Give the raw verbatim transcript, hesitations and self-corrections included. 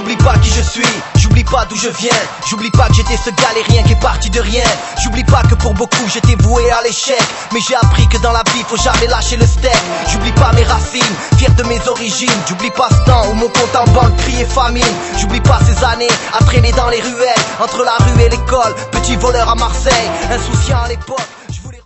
J'oublie pas qui je suis, j'oublie pas d'où je viens. J'oublie pas que j'étais ce galérien qui est parti de rien. J'oublie pas que pour beaucoup j'étais voué à l'échec. Mais j'ai appris que dans la vie faut jamais lâcher le steak. J'oublie pas mes racines, fier de mes origines. J'oublie pas ce temps où mon compte en banque criait famine. J'oublie pas ces années à traîner dans les ruelles, entre la rue et l'école, petit voleur à Marseille, insouciant à l'époque.